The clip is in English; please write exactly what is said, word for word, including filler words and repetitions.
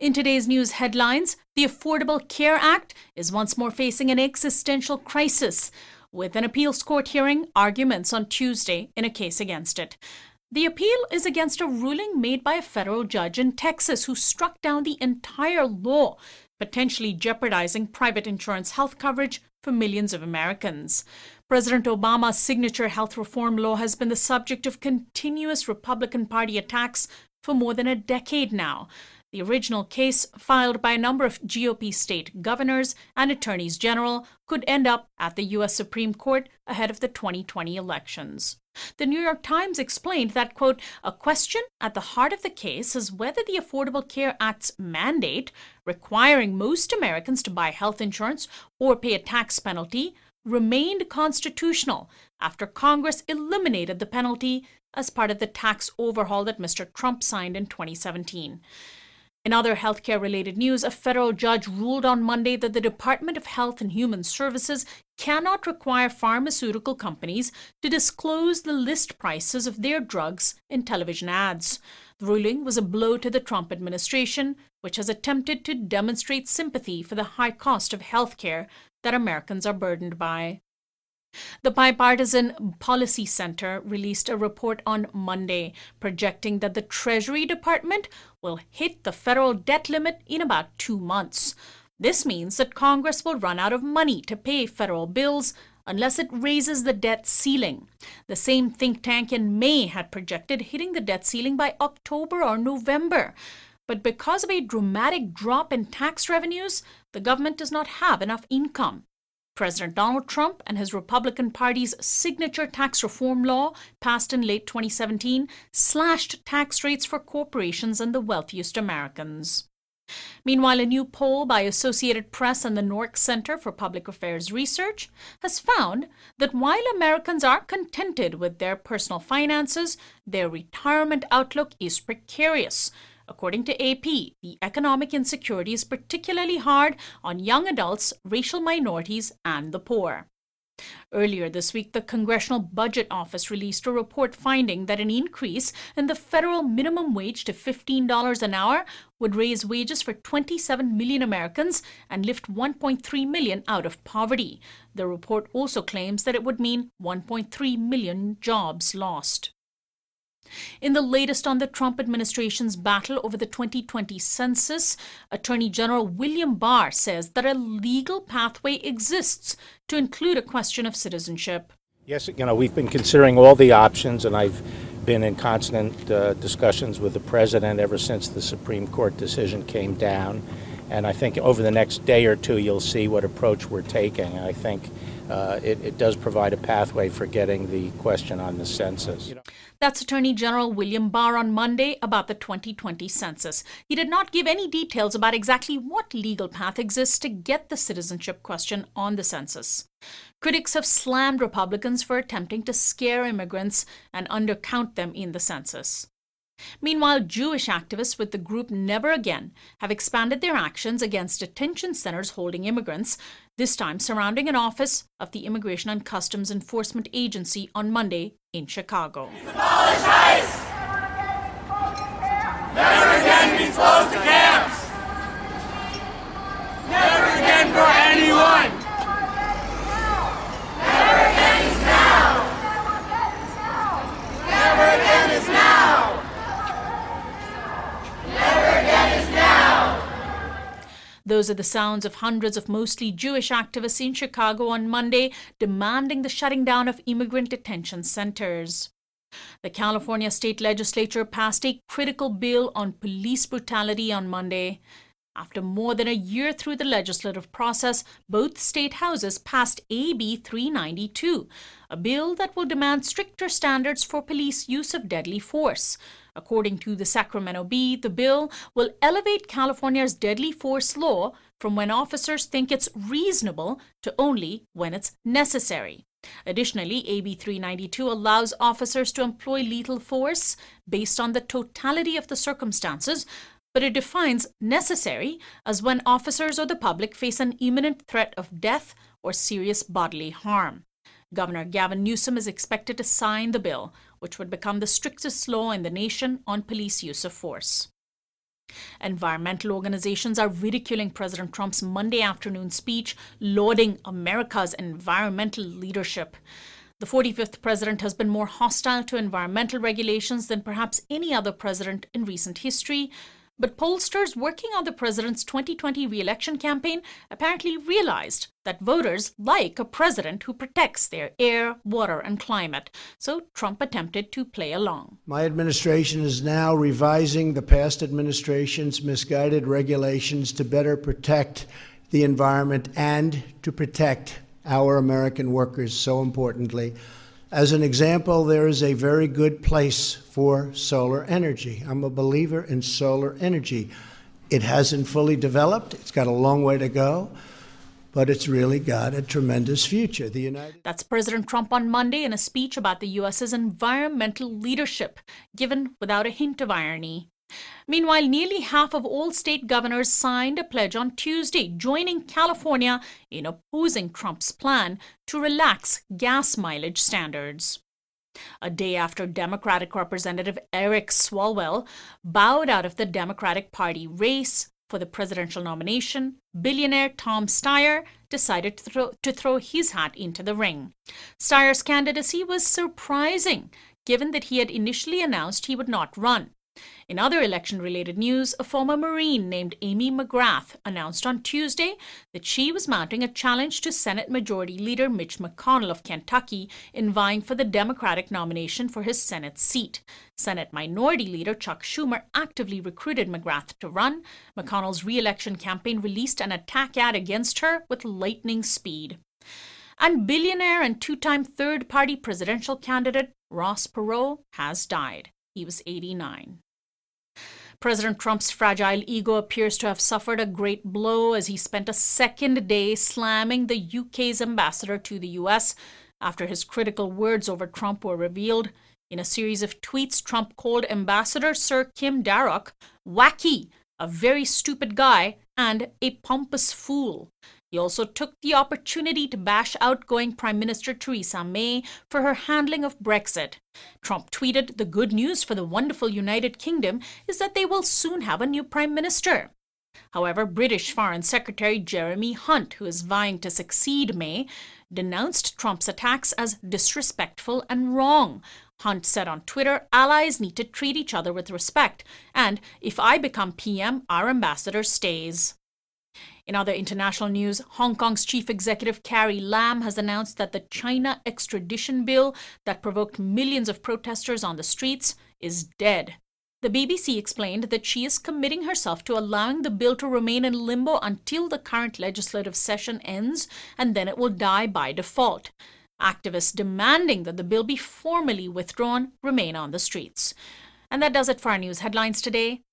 In today's news headlines, the Affordable Care Act is once more facing an existential crisis, with an appeals court hearing arguments on Tuesday in a case against it. The appeal is against a ruling made by a federal judge in Texas who struck down the entire law, potentially jeopardizing private insurance health coverage for millions of Americans. President Obama's signature health reform law has been the subject of continuous Republican Party attacks for more than a decade now. The original case, filed by a number of G O P state governors and attorneys general, could end up at the U S Supreme Court ahead of the twenty twenty elections. The New York Times explained that, quote, a question at the heart of the case is whether the Affordable Care Act's mandate, requiring most Americans to buy health insurance or pay a tax penalty, remained constitutional after Congress eliminated the penalty as part of the tax overhaul that Mister Trump signed in twenty seventeen. In other healthcare-related news, a federal judge ruled on Monday that the Department of Health and Human Services cannot require pharmaceutical companies to disclose the list prices of their drugs in television ads. The ruling was a blow to the Trump administration, which has attempted to demonstrate sympathy for the high cost of healthcare that Americans are burdened by. The Bipartisan Policy Center released a report on Monday projecting that the Treasury Department will hit the federal debt limit in about two months. This means that Congress will run out of money to pay federal bills unless it raises the debt ceiling. The same think tank in May had projected hitting the debt ceiling by October or November. But because of a dramatic drop in tax revenues, the government does not have enough income. President Donald Trump and his Republican Party's signature tax reform law, passed in late twenty seventeen, slashed tax rates for corporations and the wealthiest Americans. Meanwhile, a new poll by Associated Press and the Nork Center for Public Affairs Research has found that while Americans are contented with their personal finances, their retirement outlook is precarious. According to A P, the economic insecurity is particularly hard on young adults, racial minorities, and the poor. Earlier this week, the Congressional Budget Office released a report finding that an increase in the federal minimum wage to fifteen dollars an hour would raise wages for twenty-seven million Americans and lift one point three million out of poverty. The report also claims that it would mean one point three million jobs lost. In the latest on the Trump administration's battle over the twenty twenty census, Attorney General William Barr says that a legal pathway exists to include a question of citizenship. Yes, you know, we've been considering all the options, and I've been in constant uh, discussions with the president ever since the Supreme Court decision came down. And I think over the next day or two, you'll see what approach we're taking. I think uh, it, it does provide a pathway for getting the question on the census. You know, That's Attorney General William Barr on Monday about the twenty twenty census. He did not give any details about exactly what legal path exists to get the citizenship question on the census. Critics have slammed Republicans for attempting to scare immigrants and undercount them in the census. Meanwhile, Jewish activists with the group Never Again have expanded their actions against detention centers holding immigrants, this time surrounding an office of the Immigration and Customs Enforcement Agency on Monday in Chicago. Abolish ICE! Never again means close to camps! Never again for anyone! Never again is now! Never again is now! Never again is now! Those are the sounds of hundreds of mostly Jewish activists in Chicago on Monday demanding the shutting down of immigrant detention centers. The California state legislature passed a critical bill on police brutality on Monday. After more than a year through the legislative process, both state houses passed A B three ninety-two, a bill that will demand stricter standards for police use of deadly force. According to the Sacramento Bee, the bill will elevate California's deadly force law from when officers think it's reasonable to only when it's necessary. Additionally, A B three ninety-two allows officers to employ lethal force based on the totality of the circumstances, but it defines necessary as when officers or the public face an imminent threat of death or serious bodily harm. Governor Gavin Newsom is expected to sign the bill, which would become the strictest law in the nation on police use of force. Environmental organizations are ridiculing President Trump's Monday afternoon speech, lauding America's environmental leadership. The forty-fifth president has been more hostile to environmental regulations than perhaps any other president in recent history. But pollsters working on the president's twenty twenty re-election campaign apparently realized that voters like a president who protects their air, water, and climate. So Trump attempted to play along. My administration is now revising the past administration's misguided regulations to better protect the environment and to protect our American workers, so importantly. As an example, there is a very good place for solar energy. I'm a believer in solar energy. It hasn't fully developed. It's got a long way to go, but it's really got a tremendous future. The United That's President Trump on Monday in a speech about the U S's environmental leadership, given without a hint of irony. Meanwhile, nearly half of all state governors signed a pledge on Tuesday, joining California in opposing Trump's plan to relax gas mileage standards. A day after Democratic Representative Eric Swalwell bowed out of the Democratic Party race for the presidential nomination, billionaire Tom Steyer decided to throw, to throw his hat into the ring. Steyer's candidacy was surprising, given that he had initially announced he would not run. In other election-related news, a former Marine named Amy McGrath announced on Tuesday that she was mounting a challenge to Senate Majority Leader Mitch McConnell of Kentucky in vying for the Democratic nomination for his Senate seat. Senate Minority Leader Chuck Schumer actively recruited McGrath to run. McConnell's re-election campaign released an attack ad against her with lightning speed. And billionaire and two-time third-party presidential candidate Ross Perot has died. He was eighty-nine. President Trump's fragile ego appears to have suffered a great blow as he spent a second day slamming the U K's ambassador to the U S after his critical words over Trump were revealed. In a series of tweets, Trump called Ambassador Sir Kim Darroch wacky, a very stupid guy, and a pompous fool. He also took the opportunity to bash outgoing Prime Minister Theresa May for her handling of Brexit. Trump tweeted, "The good news for the wonderful United Kingdom is that they will soon have a new Prime Minister." However, British Foreign Secretary Jeremy Hunt, who is vying to succeed May, denounced Trump's attacks as disrespectful and wrong. Hunt said on Twitter, "Allies need to treat each other with respect, and if I become P M, our ambassador stays." In other international news, Hong Kong's chief executive Carrie Lam has announced that the China extradition bill that provoked millions of protesters on the streets is dead. The B B C explained that she is committing herself to allowing the bill to remain in limbo until the current legislative session ends, and then it will die by default. Activists demanding that the bill be formally withdrawn remain on the streets. And that does it for our news headlines today.